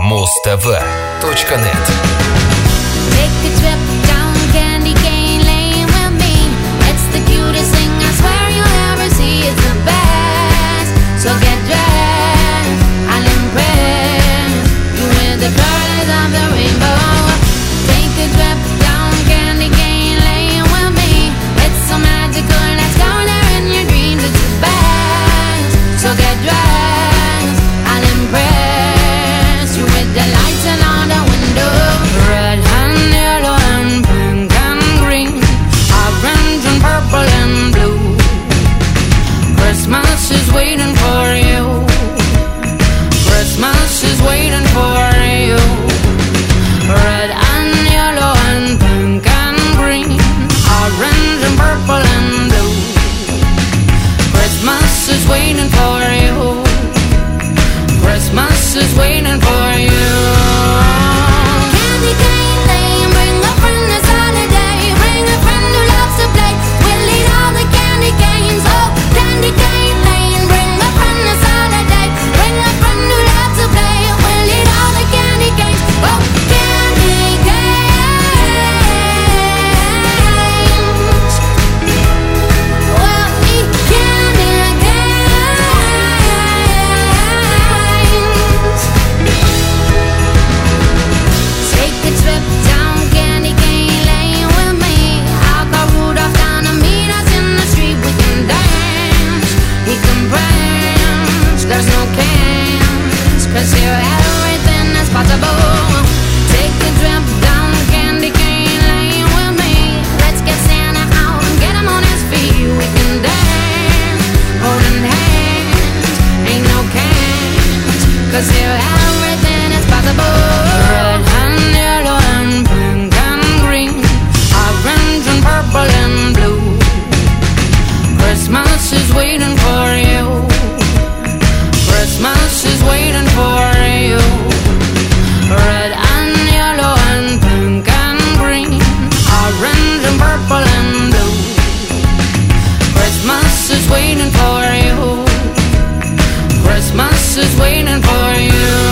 mustv.net. Take a trip down candy cane lane with me. It's the cutest thing I swear you'll ever see. It's the best. So get dressed, I'll impress you with the colors of the rainbow. Take a trip down candy cane lane with me. It's so magical, let's go there in your dreams. It's the best. So get dressed, I'll impress you with the lights and all the windows. Red and yellow and pink and green, orange and purple and blue. Christmas is waiting for you. Christmas is waiting for you. Red and yellow and pink and green, orange and purple and blue. Christmas is waiting for you. Christmas is waiting for you. Candy cane lane, bring a friend this holiday. Bring a friend who loves to play. We'll eat all the candy canes. Oh, candy cane lane, bring a friend this holiday. Bring a friend who loves to play. We'll eat all the candy canes. Oh, candy canes. We'll eat candy canes. Take a trip down candy cane lane with me. I'll go Rudolph down to meet us in the street. We can dance, we can prance. There's no cans, 'cause here everything is possible. Take a trip down candy cane lane with me. Let's get Santa out and get him on his feet. We can dance, holding hands. Ain't no cans, 'cause here everything is possible. Red and yellow and pink and green, orange and purple and blue. Christmas is waiting for you. Christmas is waiting for you. Red and yellow and pink and green, orange and purple and blue. Christmas is waiting for you. Christmas is waiting for you.